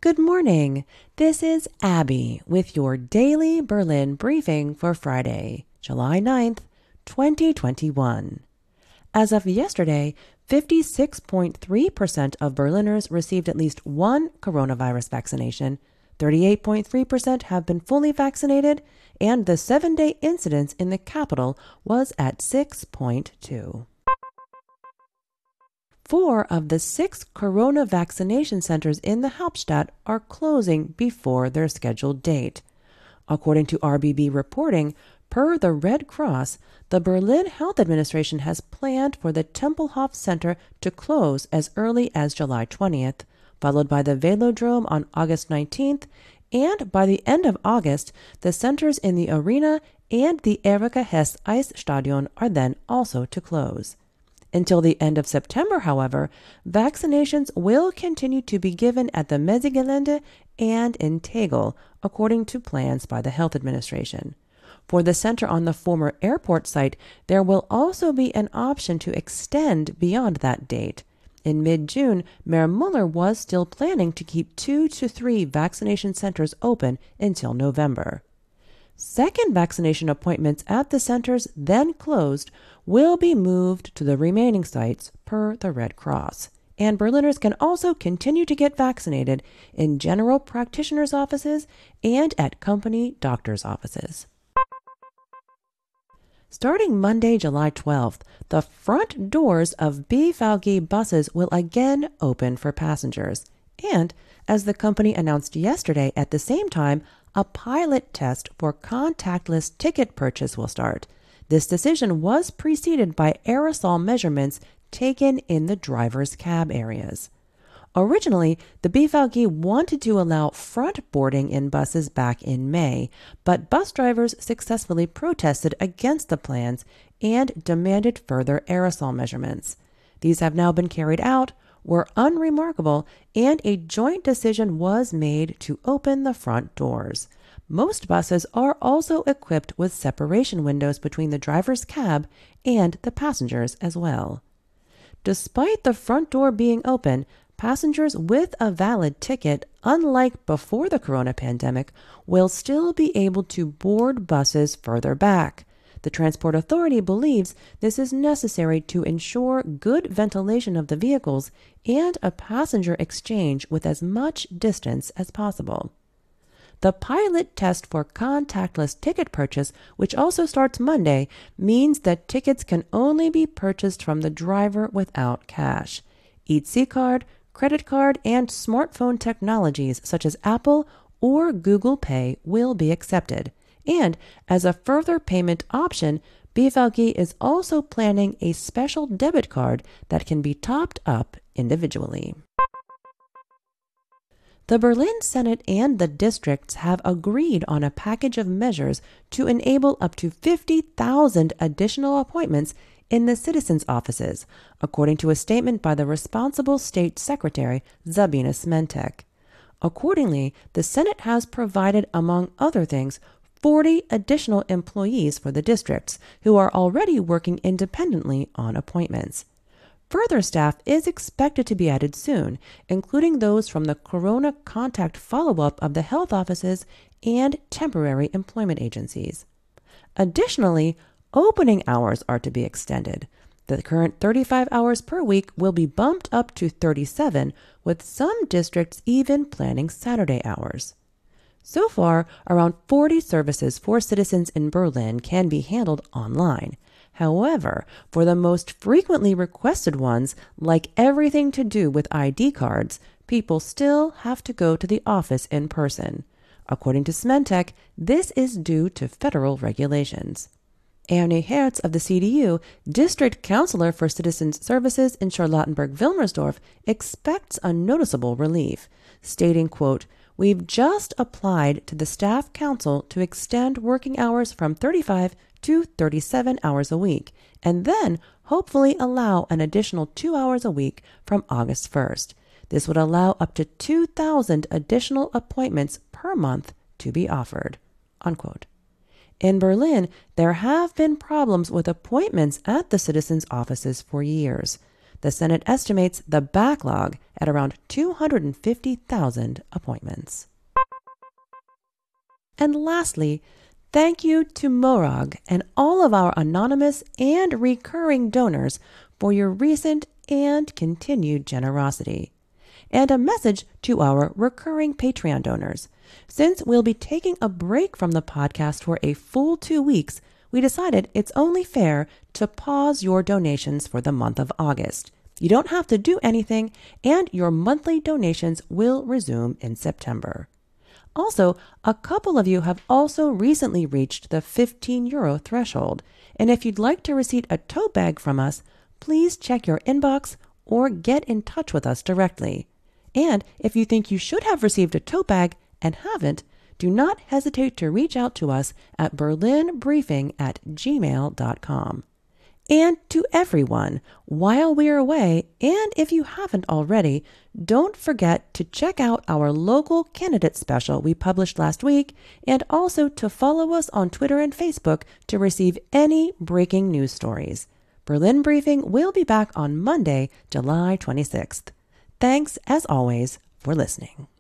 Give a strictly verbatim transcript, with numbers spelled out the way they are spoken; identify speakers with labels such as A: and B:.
A: Good morning. This is Abby with your daily Berlin briefing for Friday, July ninth, twenty twenty-one. As of yesterday, fifty-six point three percent of Berliners received at least one coronavirus vaccination, thirty-eight point three percent have been fully vaccinated, and the seven-day incidence in the capital was at six point two. Four of the six corona vaccination centers in the Hauptstadt are closing before their scheduled date. According to R B B reporting, per the Red Cross, the Berlin Health Administration has planned for the Tempelhof Center to close as early as July twentieth, followed by the Velodrome on August nineteenth, and by the end of August, the centers in the Arena and the Erika Hess Eisstadion are then also to close. Until the end of September, however, vaccinations will continue to be given at the Messegelände and in Tegel, according to plans by the Health Administration. For the center on the former airport site, there will also be an option to extend beyond that date. In mid-June, Mayor Muller was still planning to keep two to three vaccination centers open until November. Second vaccination appointments at the centers then closed will be moved to the remaining sites per the Red Cross. And Berliners can also continue to get vaccinated in general practitioners' offices and at company doctors' offices. Starting Monday, July twelfth, the front doors of B V G buses will again open for passengers. And, as the company announced yesterday at the same time, a pilot test for contactless ticket purchase will start. This decision was preceded by aerosol measurements taken in the driver's cab areas. Originally, the B V G wanted to allow front boarding in buses back in May, but bus drivers successfully protested against the plans and demanded further aerosol measurements. These have now been carried out, were unremarkable, and a joint decision was made to open the front doors. Most buses are also equipped with separation windows between the driver's cab and the passengers as well. Despite the front door being open, passengers with a valid ticket, unlike before the corona pandemic, will still be able to board buses further back. The Transport Authority believes this is necessary to ensure good ventilation of the vehicles and a passenger exchange with as much distance as possible. The pilot test for contactless ticket purchase, which also starts Monday, means that tickets can only be purchased from the driver without cash. E T C card, credit card, and smartphone technologies such as Apple or Google Pay will be accepted. And as a further payment option, B V G is also planning a special debit card that can be topped up individually. The Berlin Senate and the districts have agreed on a package of measures to enable up to fifty thousand additional appointments in the citizens' offices, according to a statement by the responsible state secretary, Sabine Smentek. Accordingly, the Senate has provided, among other things, forty additional employees for the districts who are already working independently on appointments. Further staff is expected to be added soon, including those from the corona contact follow-up of the health offices and temporary employment agencies. Additionally, opening hours are to be extended. The current thirty-five hours per week will be bumped up to thirty-seven, with some districts even planning Saturday hours. So far, around forty services for citizens in Berlin can be handled online. However, for the most frequently requested ones, like everything to do with I D cards, people still have to go to the office in person. According to Smentek, this is due to federal regulations. Ernie Hertz of the C D U, district counselor for citizens services in Charlottenburg-Wilmersdorf, expects a noticeable relief, stating, quote, "We've just applied to the staff council to extend working hours from thirty-five to thirty-seven hours a week, and then hopefully allow an additional two hours a week from August first. This would allow up to two thousand additional appointments per month to be offered." Unquote. In Berlin, there have been problems with appointments at the citizens' offices for years. The Senate estimates the backlog at around two hundred fifty thousand appointments. And lastly, thank you to Morag and all of our anonymous and recurring donors for your recent and continued generosity. And a message to our recurring Patreon donors. Since we'll be taking a break from the podcast for a full two weeks, we decided it's only fair to pause your donations for the month of August. You don't have to do anything, and your monthly donations will resume in September. Also, a couple of you have also recently reached the fifteen euro threshold, and if you'd like to receive a tote bag from us, please check your inbox or get in touch with us directly. And if you think you should have received a tote bag and haven't, do not hesitate to reach out to us at berlinbriefing at gmail dot com. And to everyone, while we're away, and if you haven't already, don't forget to check out our local candidate special we published last week, and also to follow us on Twitter and Facebook to receive any breaking news stories. Berlin Briefing will be back on Monday, July twenty-sixth. Thanks, as always, for listening.